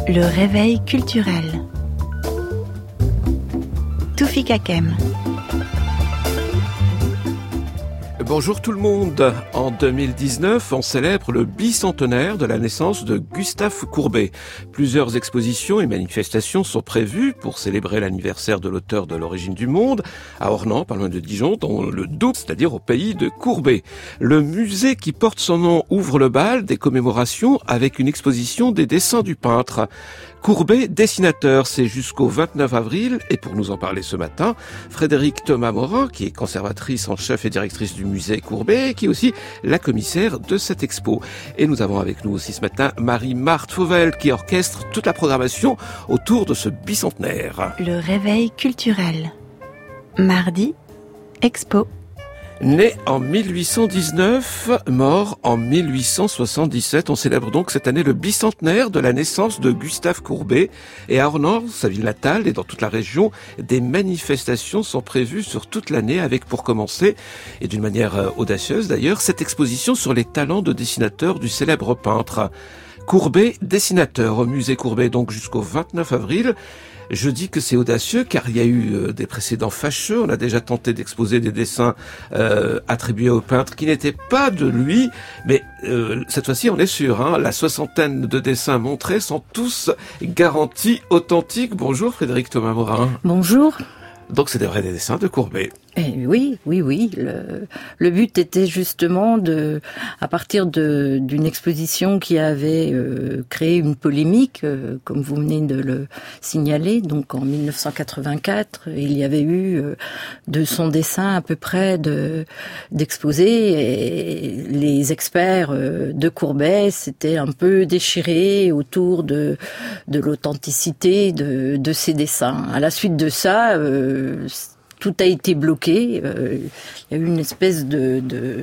Le réveil culturel. Toufik Hakem. Bonjour tout le monde. En 2019, on célèbre le bicentenaire de la naissance de Gustave Courbet. Plusieurs expositions et manifestations sont prévues pour célébrer l'anniversaire de l'auteur de L'origine du monde, à Ornans, pas loin de Dijon, dans le Doubs, c'est-à-dire au pays de Courbet. Le musée qui porte son nom ouvre le bal des commémorations avec une exposition des dessins du peintre. Courbet, dessinateur, c'est jusqu'au 29 avril. Et pour nous en parler ce matin, Frédéric Thomas-Morin, qui est conservatrice en chef et directrice du musée Courbet, qui est aussi la commissaire de cette expo. Et nous avons avec nous aussi ce matin Marie-Marthe Fauvel, qui orchestre toute la programmation autour de ce bicentenaire. Le réveil culturel. Mardi, expo. Né en 1819, mort en 1877, on célèbre donc cette année le bicentenaire de la naissance de Gustave Courbet. Et à Ornans, sa ville natale, et dans toute la région, des manifestations sont prévues sur toute l'année avec, pour commencer, et d'une manière audacieuse d'ailleurs, cette exposition sur les talents de dessinateur du célèbre peintre. Courbet, dessinateur au musée Courbet, donc jusqu'au 29 avril. Je dis que c'est audacieux car il y a eu des précédents fâcheux. On a déjà tenté d'exposer des dessins attribués au peintre qui n'étaient pas de lui. Mais cette fois-ci, on est sûr, la soixantaine de dessins montrés sont tous garantis authentiques. Bonjour Frédéric Thomas-Morin. Bonjour. Donc c'est des vrais dessins de Courbet. Oui. Le but était justement à partir d'une exposition qui avait créé une polémique, comme vous venez de le signaler. Donc en 1984, il y avait eu de son dessin à peu près d'exposés. Et les experts de Courbet s'étaient un peu déchirés autour de l'authenticité de ses dessins. À la suite de ça, tout a été bloqué. Il y a eu une espèce de...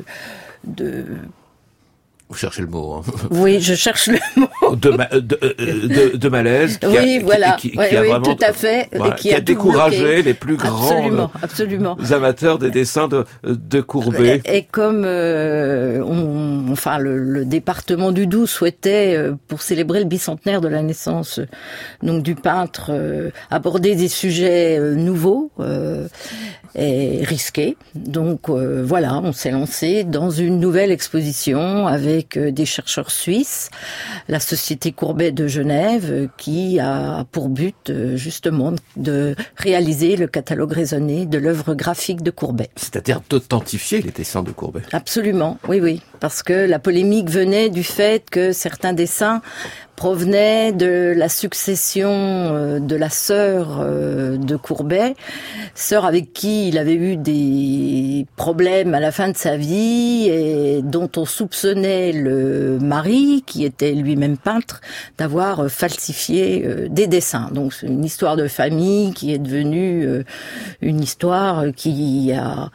Vous cherchez le mot. Oui, je cherche le mot. De malaise. Qui a vraiment, tout à fait. Voilà, qui a découragé les plus grands absolument. amateurs des dessins de Courbet. Et comme le département du Doubs souhaitait, pour célébrer le bicentenaire de la naissance donc du peintre, aborder des sujets nouveaux et risqués. Donc on s'est lancé dans une nouvelle exposition avec des chercheurs suisses, la Société Courbet de Genève, qui a pour but justement de réaliser le catalogue raisonné de l'œuvre graphique de Courbet. C'est-à-dire d'authentifier les dessins de Courbet. Absolument, oui, parce que la polémique venait du fait que certains dessins provenait de la succession de la sœur de Courbet, sœur avec qui il avait eu des problèmes à la fin de sa vie et dont on soupçonnait le mari, qui était lui-même peintre, d'avoir falsifié des dessins. Donc c'est une histoire de famille qui est devenue une histoire qui a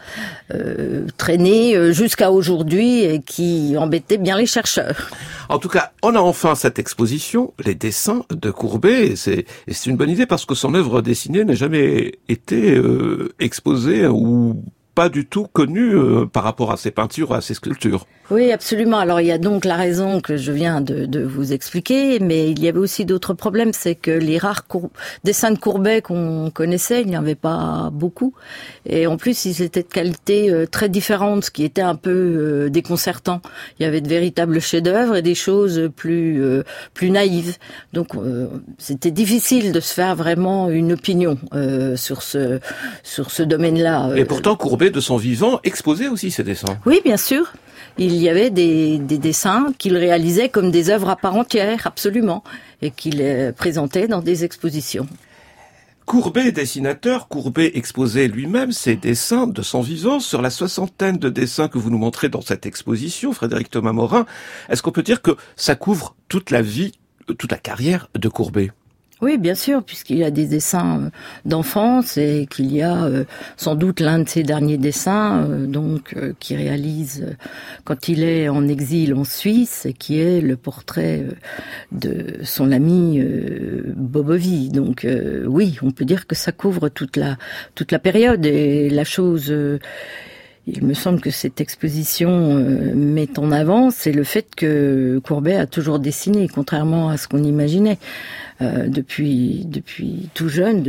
traîné jusqu'à aujourd'hui et qui embêtait bien les chercheurs. En tout cas, on a enfin cette exposition, les dessins de Courbet, et c'est une bonne idée parce que son œuvre dessinée n'a jamais été exposée ou pas du tout connue par rapport à ses peintures, à ses sculptures. Oui, absolument. Alors, il y a donc la raison que je viens de vous expliquer, mais il y avait aussi d'autres problèmes. C'est que les rares dessins de Courbet qu'on connaissait, il n'y en avait pas beaucoup. Et en plus, ils étaient de qualité très différente, ce qui était un peu déconcertant. Il y avait de véritables chefs-d'œuvre et des choses plus naïves. Donc, c'était difficile de se faire vraiment une opinion sur ce domaine-là. Et pourtant, Courbet, de son vivant, exposait aussi ses dessins. Oui, bien sûr. Il y avait des dessins qu'il réalisait comme des œuvres à part entière, absolument, et qu'il présentait dans des expositions. Courbet, dessinateur, Courbet exposait lui-même ses dessins de son vivant sur la soixantaine de dessins que vous nous montrez dans cette exposition, Frédéric Thomas-Morin. Est-ce qu'on peut dire que ça couvre toute la vie, toute la carrière de Courbet ? Oui, bien sûr, puisqu'il y a des dessins d'enfance et qu'il y a sans doute l'un de ses derniers dessins qui réalise quand il est en exil en Suisse, et qui est le portrait de son ami Bobovy. Donc oui, on peut dire que ça couvre toute la période, et la chose il me semble que cette exposition met en avant, c'est le fait que Courbet a toujours dessiné, contrairement à ce qu'on imaginait. Depuis tout jeune,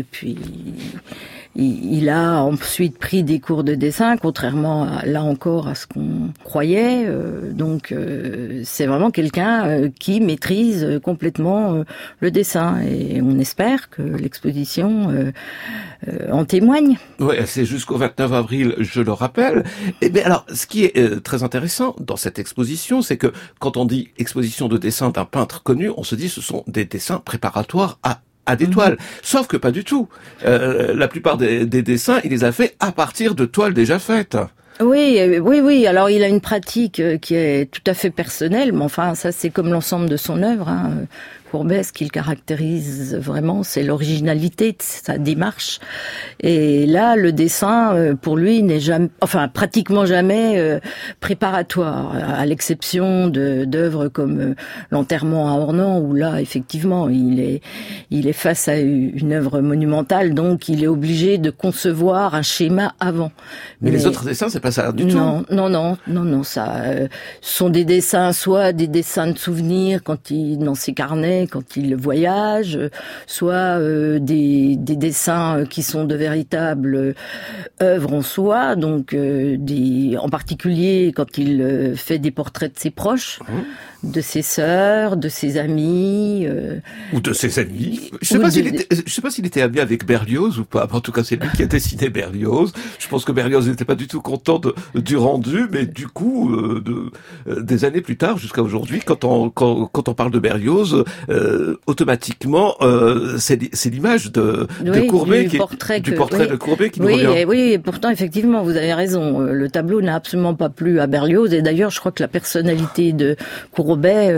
il a ensuite pris des cours de dessin, contrairement là encore à ce qu'on croyait. Donc c'est vraiment quelqu'un qui maîtrise complètement le dessin, et on espère que l'exposition en témoigne. Oui, c'est jusqu'au 29 avril, je le rappelle. Et bien alors, ce qui est très intéressant dans cette exposition, c'est que quand on dit exposition de dessin d'un peintre connu, on se dit ce sont des dessins préparatoires à des toiles. Sauf que pas du tout. La plupart des dessins, il les a fait à partir de toiles déjà faites. Oui. Alors il a une pratique qui est tout à fait personnelle, mais enfin ça c'est comme l'ensemble de son œuvre. Courbet, ce qu'il caractérise vraiment, c'est l'originalité de sa démarche. Et là, le dessin, pour lui, n'est jamais, enfin pratiquement jamais préparatoire, à l'exception d'œuvres comme l'enterrement à Ornans, où là, effectivement, il est face à une œuvre monumentale, donc il est obligé de concevoir un schéma avant. Mais les autres dessins, c'est pas ça du tout. Non, ça sont des dessins, soit des dessins de souvenirs dans ses carnets, quand il voyage, soit des dessins qui sont de véritables œuvres en soi, donc en particulier quand il fait des portraits de ses proches, de ses sœurs, de ses amis. Ou de ses amis. Je sais pas s'il était ami avec Berlioz ou pas. En tout cas, c'est lui qui a dessiné Berlioz. Je pense que Berlioz n'était pas du tout content du rendu, mais du coup, des années plus tard, jusqu'à aujourd'hui, quand on parle de Berlioz, automatiquement, c'est l'image de Courbet, du portrait de Courbet qui nous revient. Oui, et pourtant, effectivement, vous avez raison. Le tableau n'a absolument pas plu à Berlioz, et d'ailleurs, je crois que la personnalité de Courbet,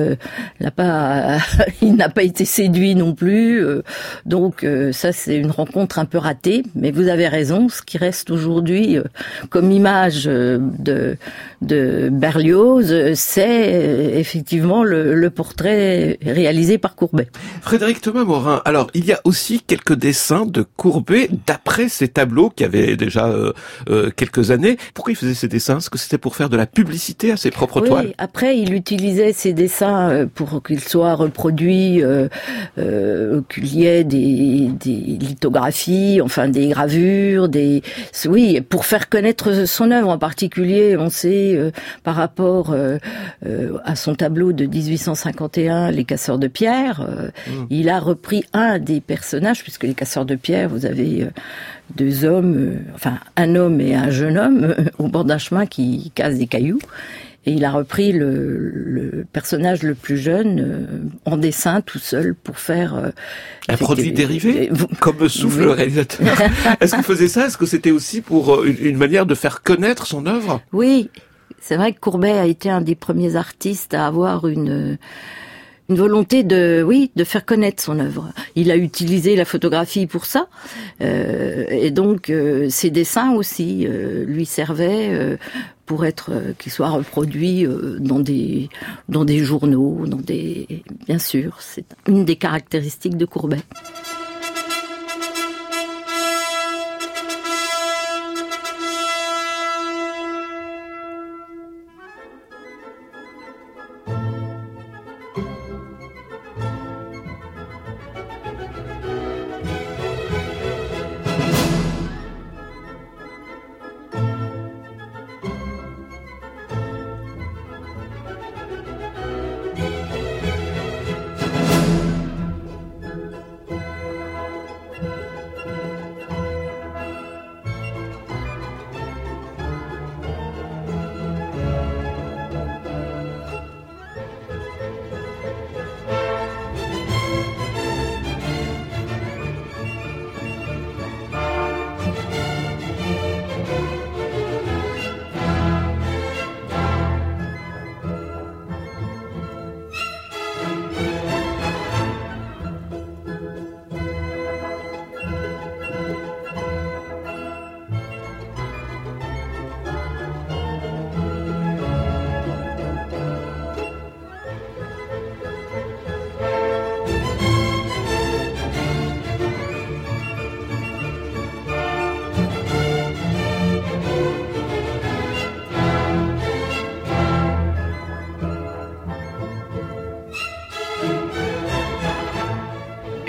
il n'a pas été séduit non plus. Donc, ça, c'est une rencontre un peu ratée. Mais vous avez raison. Ce qui reste aujourd'hui comme image de Berlioz, c'est effectivement le portrait réalisé par Courbet. Frédéric Thomas-Morin, alors il y a aussi quelques dessins de Courbet d'après ces tableaux qui avaient déjà quelques années. Pourquoi il faisait ces dessins? Est-ce que c'était pour faire de la publicité à ses propres toiles? Oui, après il utilisait ces dessins pour qu'ils soient reproduits, qu'il y ait des lithographies, enfin des gravures, pour faire connaître son œuvre. En particulier, on sait par rapport à son tableau de 1851, Les Casseurs de Pierre, il a repris un des personnages, puisque Les Casseurs de Pierre, vous avez deux hommes, un homme et un jeune homme au bord d'un chemin qui cassent des cailloux. Et il a repris le personnage le plus jeune en dessin tout seul pour faire... un produit dérivé, comme souffle le réalisateur. Est-ce qu'il faisait ça? Est-ce que c'était aussi pour une manière de faire connaître son œuvre? Oui, c'est vrai que Courbet a été un des premiers artistes à avoir une volonté de faire connaître son œuvre. Il a utilisé la photographie pour ça, et donc ses dessins aussi lui servaient pour qu'ils soient reproduits dans des journaux, bien sûr, c'est une des caractéristiques de Courbet.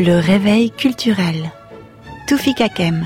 Le réveil culturel. Toufik Hakem.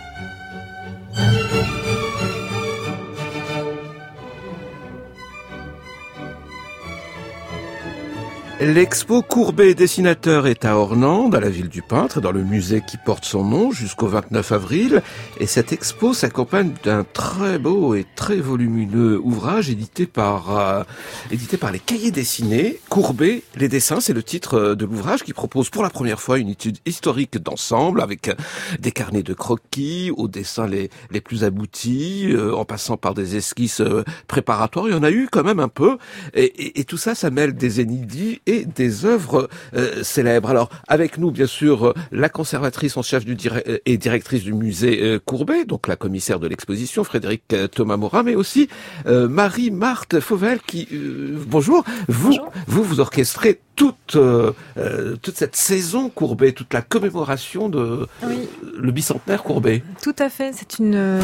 L'expo Courbet dessinateur est à Ornans, à la ville du peintre, dans le musée qui porte son nom jusqu'au 29 avril. Et cette expo s'accompagne d'un très beau et très volumineux ouvrage édité par les Cahiers dessinés. Courbet, les dessins, c'est le titre de l'ouvrage qui propose pour la première fois une étude historique d'ensemble avec des carnets de croquis aux dessins les plus aboutis, en passant par des esquisses préparatoires. Il y en a eu quand même un peu. Et tout ça, ça mêle des inédits et des œuvres célèbres. Alors, avec nous, bien sûr, la conservatrice en chef et directrice du musée Courbet, donc la commissaire de l'exposition, Frédéric Thomas Morin, mais aussi Marie-Marthe Fauvel, qui, bonjour, vous orchestrez toute cette saison Courbet, toute la commémoration de le bicentenaire Courbet. Tout à fait, c'est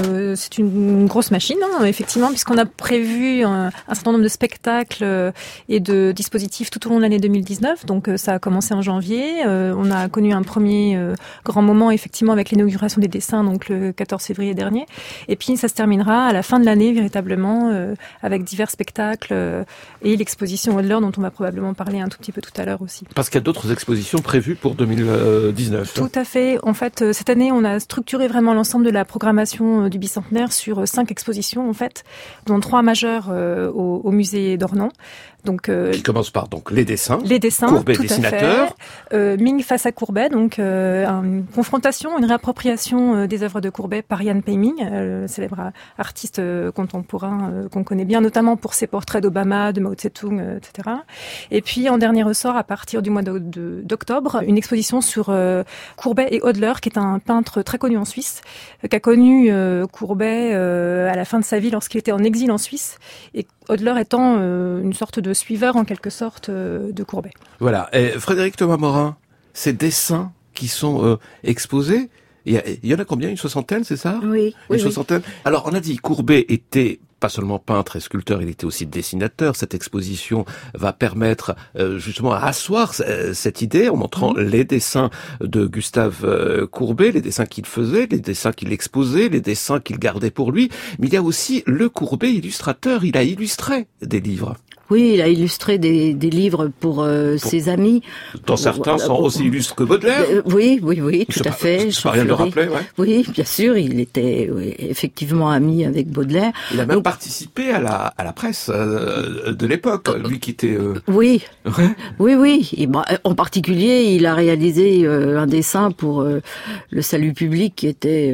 une grosse machine, effectivement, puisqu'on a prévu un certain nombre de spectacles et de dispositifs tout au long de l'année 2019. Donc ça a commencé en janvier. On a connu un premier grand moment, effectivement, avec l'inauguration des dessins, donc le 14 février dernier. Et puis ça se terminera à la fin de l'année, véritablement, avec divers spectacles et l'exposition Hodler, dont on va probablement parler un tout petit peu tout à l'heure aussi. Parce qu'il y a d'autres expositions prévues pour 2019. Tout à fait. En fait, cette année, on a structuré vraiment l'ensemble de la programmation du bicentenaire sur 5 expositions, en fait, dont 3 majeures au musée d'Ornans. Donc, qui commence par donc les dessins, Courbet tout dessinateur, Ming face à Courbet, donc une confrontation, une réappropriation des œuvres de Courbet par Yan Peiming, le célèbre artiste contemporain qu'on connaît bien, notamment pour ses portraits d'Obama, de Mao Tse-tung, etc. Et puis en dernier ressort, à partir du mois d'octobre, une exposition sur Courbet et Hodler, qui est un peintre très connu en Suisse, qui a connu Courbet à la fin de sa vie lorsqu'il était en exil en Suisse, et Hodler étant une sorte de suiveur en quelque sorte de Courbet. Voilà. Et Frédéric Thomas Morin, ces dessins qui sont exposés, il y en a combien? Une soixantaine, c'est ça? Oui. Une soixantaine. Alors, on a dit Courbet était pas seulement peintre et sculpteur, il était aussi dessinateur. Cette exposition va permettre justement à asseoir cette idée en montrant les dessins de Gustave Courbet, les dessins qu'il faisait, les dessins qu'il exposait, les dessins qu'il gardait pour lui. Mais il y a aussi le Courbet illustrateur, il a illustré des livres. Oui, il a illustré des livres pour ses amis. Dont certains sont aussi illustres que Baudelaire. Oui, tout à fait. C'est pas rien de le rappeler, ouais. Oui, bien sûr, il était effectivement ami avec Baudelaire. Il a même participé à la presse de l'époque, lui qui était... Oui. Ouais. Oui. Et en particulier, il a réalisé un dessin pour Le Salut public, qui était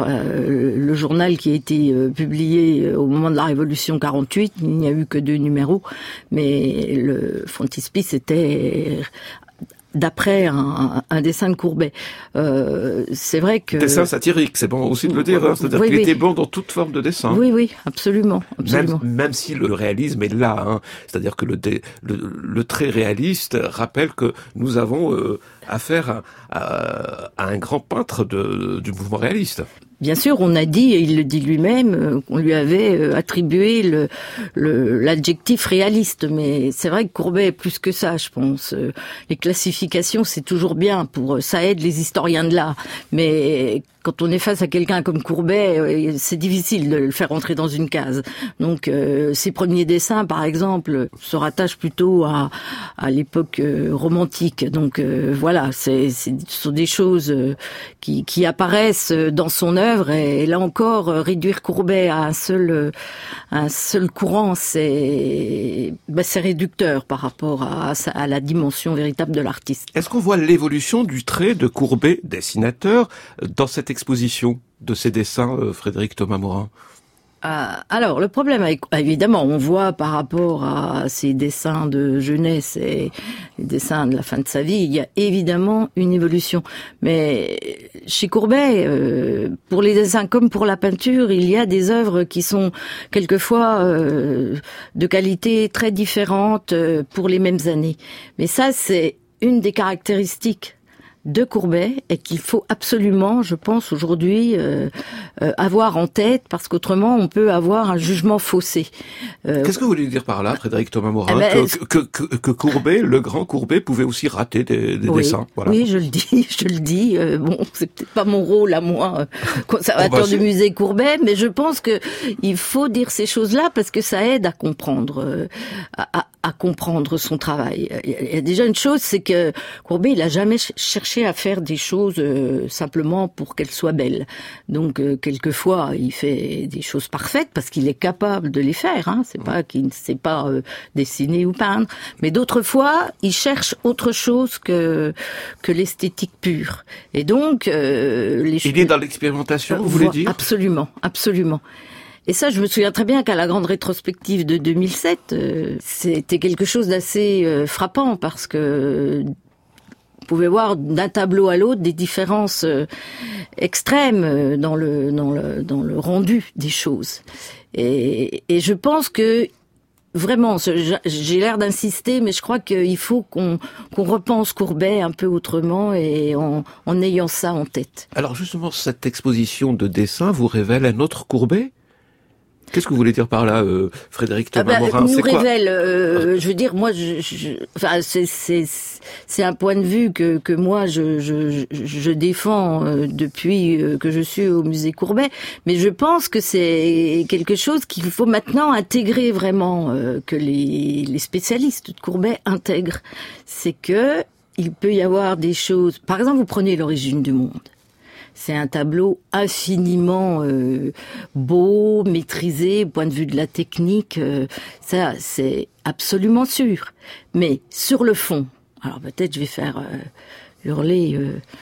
le journal qui a été publié au moment de la Révolution 48. Il n'y a eu que 2 numéros. Mais le frontispice était d'après un dessin de Courbet. C'est vrai que... Dessin satirique, c'est bon aussi de le dire. Hein. C'est-à-dire qu'il était bon dans toute forme de dessin. Oui, absolument. Même si le réalisme est là. Hein. C'est-à-dire que le trait réaliste rappelle que nous avons affaire à un grand peintre du mouvement réaliste. Bien sûr, on a dit, et il le dit lui-même, qu'on lui avait attribué l'adjectif réaliste. Mais c'est vrai que Courbet est plus que ça, je pense. Les classifications, c'est toujours bien, ça aide les historiens de l'art. Mais quand on est face à quelqu'un comme Courbet, c'est difficile de le faire entrer dans une case. Donc, ses premiers dessins, par exemple, se rattachent plutôt à l'époque romantique. Donc, voilà, ce sont des choses qui apparaissent dans son œuvre. Et là encore, réduire Courbet à un seul courant, c'est réducteur par rapport à la dimension véritable de l'artiste. Est-ce qu'on voit l'évolution du trait de Courbet, dessinateur, dans cette exposition de ses dessins, Frédéric Thomas Morin? Alors, le problème, évidemment, on voit par rapport à ses dessins de jeunesse et les dessins de la fin de sa vie, il y a évidemment une évolution. Mais chez Courbet, pour les dessins comme pour la peinture, il y a des œuvres qui sont quelquefois de qualité très différente pour les mêmes années. Mais ça, c'est une des caractéristiques de Courbet et qu'il faut absolument, je pense aujourd'hui, avoir en tête, parce qu'autrement on peut avoir un jugement faussé. Qu'est-ce que vous voulez dire par là, Frédéric Thomas Morin, que Courbet, le grand Courbet, pouvait aussi rater des dessins? Voilà. Oui, je le dis. Bon, c'est peut-être pas mon rôle à moi, conservateur du musée Courbet, mais je pense que il faut dire ces choses-là parce que ça aide à comprendre, à comprendre son travail. Il y a déjà une chose, c'est que Courbet, il a jamais cherché à faire des choses simplement pour qu'elles soient belles. Donc quelquefois, il fait des choses parfaites parce qu'il est capable de les faire. Hein. C'est pas qu'il ne sait pas dessiner ou peindre, mais d'autres fois, il cherche autre chose que l'esthétique pure. Et donc, il est dans l'expérimentation, vous voulez dire? Absolument, absolument. Et ça, je me souviens très bien qu'à la grande rétrospective de 2007, c'était quelque chose d'assez frappant parce que vous pouvez voir d'un tableau à l'autre des différences extrêmes dans le rendu des choses. Et je pense que vraiment, j'ai l'air d'insister, mais je crois qu'il faut qu'on repense Courbet un peu autrement et en ayant ça en tête. Alors justement, cette exposition de dessins vous révèle un autre Courbet? Qu'est-ce que vous voulez dire par là, Frédéric Thomas Morin? Nous révèle, je veux dire, moi, enfin, c'est un point de vue que moi je défends depuis que je suis au musée Courbet, mais je pense que c'est quelque chose qu'il faut maintenant intégrer vraiment, que les spécialistes de Courbet intègrent. C'est que il peut y avoir des choses. Par exemple, vous prenez l'origine du monde. C'est un tableau infiniment beau, maîtrisé, au point de vue de la technique, ça c'est absolument sûr. Mais sur le fond, alors peut-être je vais faire hurler,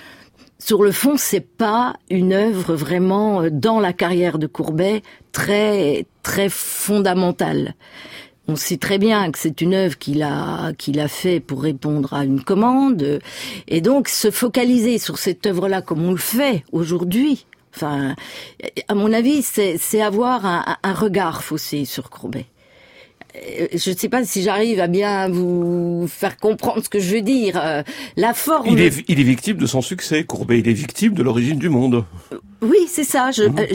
sur le fond c'est pas une œuvre vraiment dans la carrière de Courbet très très fondamentale. On sait très bien que c'est une œuvre qu'il a fait pour répondre à une commande, et donc se focaliser sur cette œuvre-là comme on le fait aujourd'hui. Enfin, à mon avis, c'est avoir un regard faussé sur Courbet. Je ne sais pas si j'arrive à bien vous faire comprendre ce que je veux dire. La forme. Il est victime de son succès, Courbet. Il est victime de l'origine du monde. Oui, c'est ça.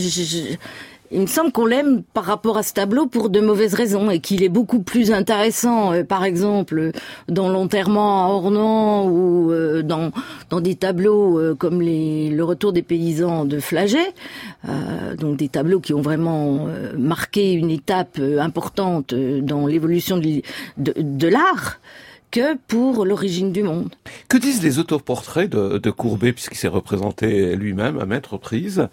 Il me semble qu'on l'aime par rapport à ce tableau pour de mauvaises raisons et qu'il est beaucoup plus intéressant, par exemple, dans l'enterrement à Ornans ou dans des tableaux comme le Retour des paysans de Flaget, donc des tableaux qui ont vraiment marqué une étape importante dans l'évolution de l'art, que pour l'origine du monde. Que disent les autoportraits de Courbet, puisqu'il s'est représenté lui-même à maintes reprises?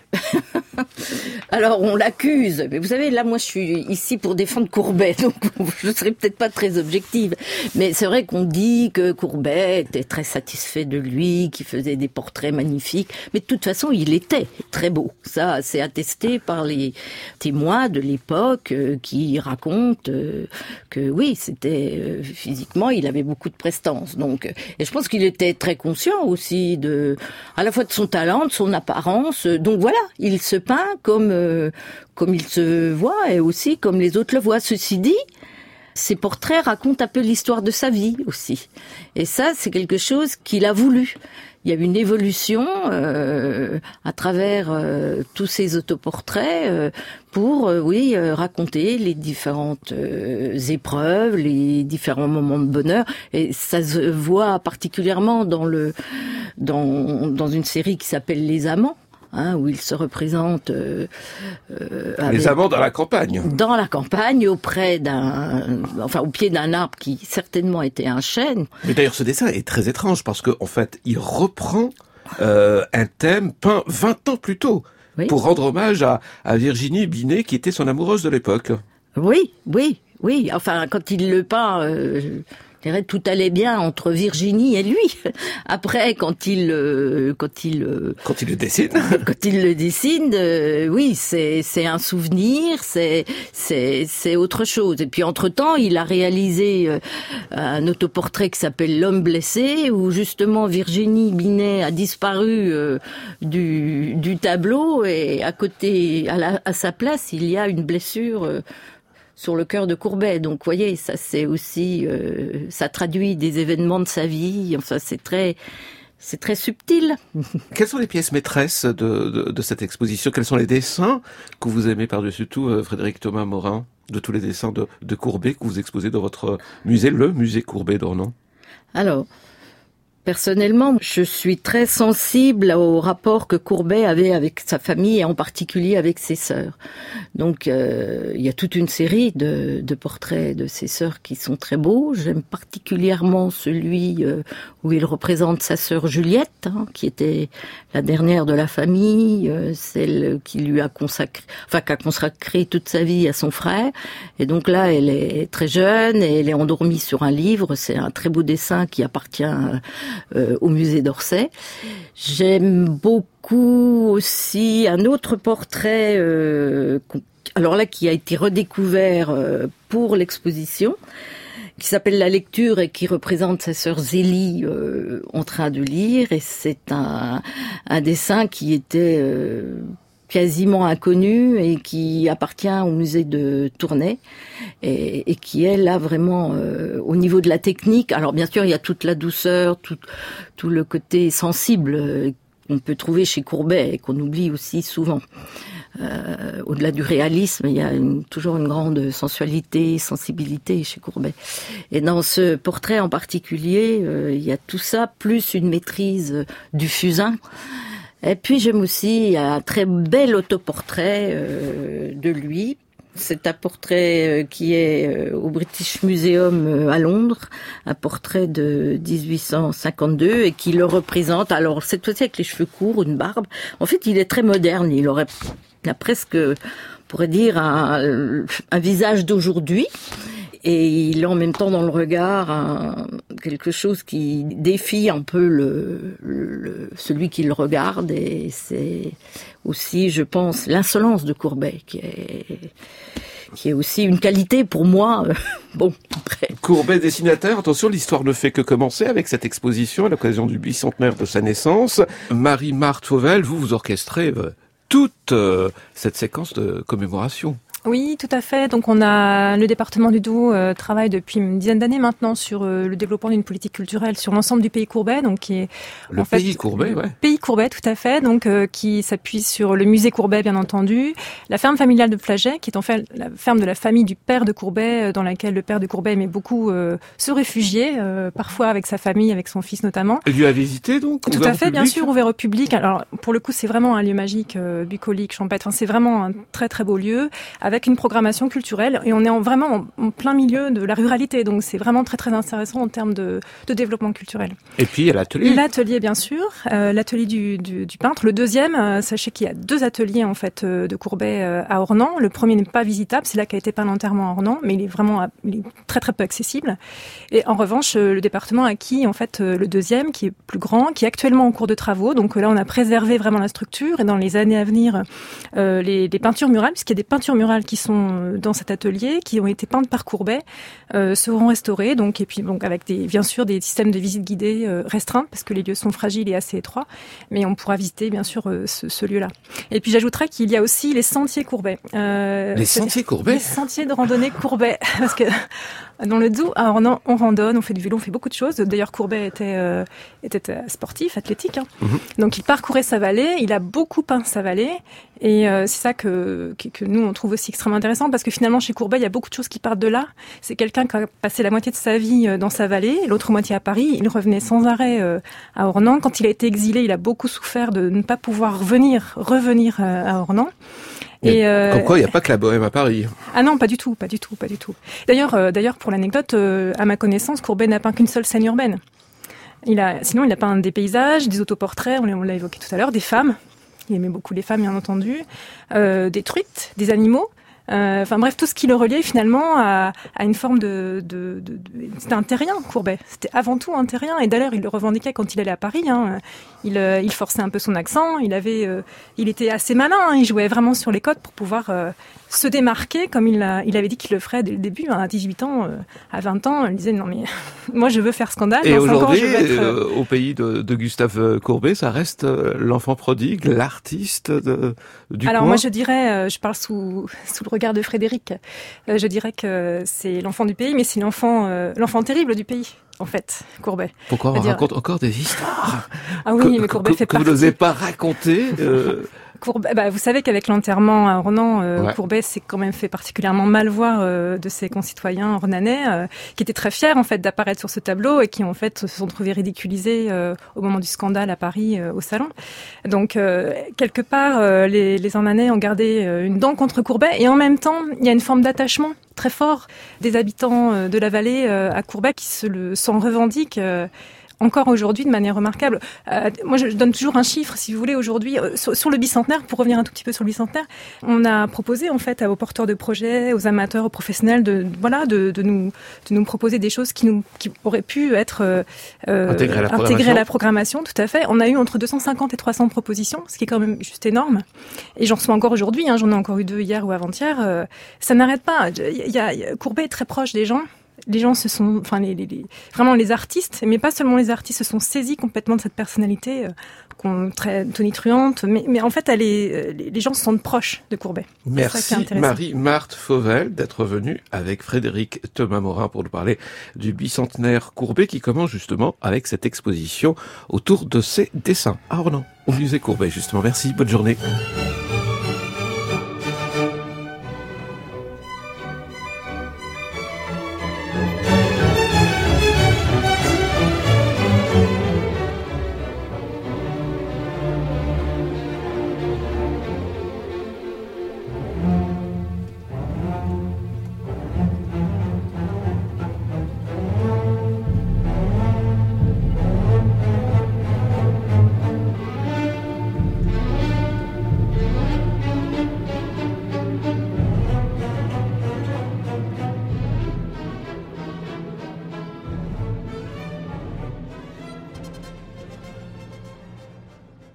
Alors on l'accuse, mais vous savez, là moi je suis ici pour défendre Courbet, donc je serai peut-être pas très objective, mais c'est vrai qu'on dit que Courbet était très satisfait de lui, qu'il faisait des portraits magnifiques, mais de toute façon il était très beau, ça c'est attesté par les témoins de l'époque qui racontent que oui, c'était physiquement il avait beaucoup de prestance, donc, et je pense qu'il était très conscient aussi à la fois de son talent, de son apparence, donc voilà, il se peint comme il se voit et aussi comme les autres le voient. Ceci dit, ses portraits racontent un peu l'histoire de sa vie aussi. Et ça, c'est quelque chose qu'il a voulu. Il y a une évolution à travers tous ces autoportraits pour, raconter les différentes épreuves, les différents moments de bonheur. Et ça se voit particulièrement dans une série qui s'appelle Les Amants. Où il se représente les amants dans la campagne. Dans la campagne, au pied d'un arbre qui certainement était un chêne. Mais d'ailleurs, ce dessin est très étrange parce que, en fait, il reprend un thème peint 20 ans plus tôt, oui, pour rendre hommage à Virginie Binet, qui était son amoureuse de l'époque. Oui. Enfin, quand il le peint, tout allait bien entre Virginie et lui. Après, quand il le dessine, oui, c'est un souvenir, c'est autre chose. Et puis entre-temps, il a réalisé un autoportrait qui s'appelle L'homme blessé, où justement Virginie Binet a disparu du tableau, et à côté, à sa place, il y a une blessure sur le cœur de Courbet. Donc, vous voyez, ça c'est aussi, ça traduit des événements de sa vie. Enfin, c'est c'est très subtil. Quelles sont les pièces maîtresses de cette exposition? Quels sont les dessins que vous aimez par-dessus tout, Frédéric Thomas Morin, de tous les dessins de Courbet que vous exposez dans votre musée, le musée Courbet d'Ornans? Alors, personnellement, je suis très sensible au rapport que Courbet avait avec sa famille et en particulier avec ses sœurs. Donc, il y a toute une série de portraits de ses sœurs qui sont très beaux. J'aime particulièrement celui où il représente sa sœur Juliette, qui était la dernière de la famille, celle qui lui a qui a consacré toute sa vie à son frère. Et donc là, elle est très jeune et elle est endormie sur un livre. C'est un très beau dessin qui appartient au musée d'Orsay. J'aime beaucoup aussi un autre portrait, alors là qui a été redécouvert pour l'exposition, qui s'appelle La lecture et qui représente sa sœur Zélie en train de lire. Et c'est un dessin qui était quasiment inconnu et qui appartient au musée de Tournai et qui est là vraiment au niveau de la technique. Alors bien sûr, il y a toute la douceur, tout le côté sensible qu'on peut trouver chez Courbet et qu'on oublie aussi souvent. Au-delà du réalisme, il y a toujours une grande sensualité, sensibilité chez Courbet. Et dans ce portrait en particulier, il y a tout ça, plus une maîtrise du fusain. Et puis j'aime aussi un très bel autoportrait de lui. C'est un portrait qui est au British Museum à Londres, un portrait de 1852 et qui le représente. Alors cette fois-ci avec les cheveux courts, une barbe. En fait, il est très moderne. Il a presque, on pourrait dire, un visage d'aujourd'hui. Et il a en même temps dans le regard quelque chose qui défie un peu celui qui le regarde. Et c'est aussi, je pense, l'insolence de Courbet qui est aussi une qualité pour moi. Bon, après. Courbet dessinateur, attention, l'histoire ne fait que commencer avec cette exposition à l'occasion du bicentenaire de sa naissance. Marie-Marthe Fauvel, vous orchestrez toute cette séquence de commémoration. Oui, tout à fait. Donc le département du Doubs travaille depuis une dizaine d'années maintenant sur le développement d'une politique culturelle sur l'ensemble du pays Courbet, donc qui est pays Courbet, ouais. Pays Courbet, tout à fait. Donc qui s'appuie sur le musée Courbet, bien entendu, la ferme familiale de Flaget, qui est en fait la ferme de la famille du père de Courbet, dans laquelle le père de Courbet aimait beaucoup se réfugier, parfois avec sa famille, avec son fils notamment. Et lui a visité donc? Tout à fait, bien sûr, ouvert au public. Alors pour le coup, c'est vraiment un lieu magique, bucolique, champêtre. Enfin, c'est vraiment un très très beau lieu avec une programmation culturelle et on est vraiment en plein milieu de la ruralité, donc c'est vraiment très très intéressant en termes de développement culturel. Et puis il y a l'atelier. L'atelier bien sûr, l'atelier du peintre. Le deuxième, sachez qu'il y a 2 ateliers en fait de Courbet à Ornans. Le premier n'est pas visitable, c'est là qu'a été peint l'enterrement à Ornans, mais il est très très peu accessible. Et en revanche, le département a acquis en fait le deuxième qui est plus grand, qui est actuellement en cours de travaux. Donc là on a préservé vraiment la structure et dans les années à venir les peintures murales, puisqu'il y a des peintures murales qui sont dans cet atelier, qui ont été peintes par Courbet, seront restaurées, donc avec bien sûr des systèmes de visite guidée restreints, parce que les lieux sont fragiles et assez étroits, mais on pourra visiter bien sûr ce lieu-là. Et puis j'ajouterais qu'il y a aussi les sentiers Courbet. Les sentiers Courbet? Les sentiers de randonnée Courbet, parce que dans le Doubs, à Ornans, on randonne, on fait du vélo, on fait beaucoup de choses. D'ailleurs, Courbet était sportif, athlétique. Donc, il parcourait sa vallée, il a beaucoup peint sa vallée. Et c'est ça que nous, on trouve aussi extrêmement intéressant, parce que finalement, chez Courbet, il y a beaucoup de choses qui partent de là. C'est quelqu'un qui a passé la moitié de sa vie dans sa vallée, l'autre moitié à Paris. Il revenait sans arrêt à Ornans. Quand il a été exilé, il a beaucoup souffert de ne pas pouvoir revenir à Ornans. Comme quoi, il n'y a pas que la bohème à Paris. Ah non, pas du tout. D'ailleurs, pour l'anecdote, à ma connaissance, Courbet n'a peint qu'une seule scène urbaine. Sinon, il a peint des paysages, des autoportraits, on l'a évoqué tout à l'heure, des femmes. Il aimait beaucoup les femmes, bien entendu, des truites, des animaux. Enfin bref, tout ce qui le reliait finalement à une forme c'était un terrien, Courbet. C'était avant tout un terrien. Et d'ailleurs, il le revendiquait quand il allait à Paris. Il forçait un peu son accent. Il était assez malin. Il jouait vraiment sur les codes pour pouvoir se démarquer, comme il avait dit qu'il le ferait dès le début, à 18 ans, à 20 ans. Il disait non mais moi je veux faire scandale. Et aujourd'hui, au pays de Gustave Courbet, ça reste l'enfant prodigue, l'artiste du coin. Alors moi je dirais, je parle sous le regard de Frédéric. Je dirais que c'est l'enfant du pays, mais c'est l'enfant terrible du pays, en fait, Courbet. Pourquoi on raconte encore des histoires Ah oui, mais Courbet fait partie. Que vous n'osez pas raconter Courbet, vous savez qu'avec l'enterrement à Ornans, Courbet s'est quand même fait particulièrement mal voir de ses concitoyens ornanais, qui étaient très fiers en fait d'apparaître sur ce tableau et qui en fait se sont trouvés ridiculisés au moment du scandale à Paris au Salon. Donc quelque part, les Ornanais ont gardé une dent contre Courbet et en même temps, il y a une forme d'attachement très fort des habitants de la vallée à Courbet qui s'en revendiquent. Encore aujourd'hui de manière remarquable. Moi, je donne toujours un chiffre, si vous voulez, aujourd'hui, sur le bicentenaire, pour revenir un tout petit peu sur le bicentenaire. On a proposé, en fait, aux porteurs de projets, aux amateurs, aux professionnels, de nous proposer des choses qui auraient pu être intégrées à la programmation, tout à fait. On a eu entre 250 et 300 propositions, ce qui est quand même juste énorme. Et j'en reçois encore aujourd'hui, j'en ai encore eu 2 hier ou avant-hier. Ça n'arrête pas. Courbet est très proche des gens. Les gens vraiment les artistes, mais pas seulement les artistes, se sont saisis complètement de cette personnalité très tonitruante, mais en fait, les gens se sentent proches de Courbet. Merci Marie-Marthe Fauvel d'être venue avec Frédéric Thomas-Morin pour nous parler du bicentenaire Courbet qui commence justement avec cette exposition autour de ses dessins à Ornans, au musée Courbet justement. Merci, bonne journée.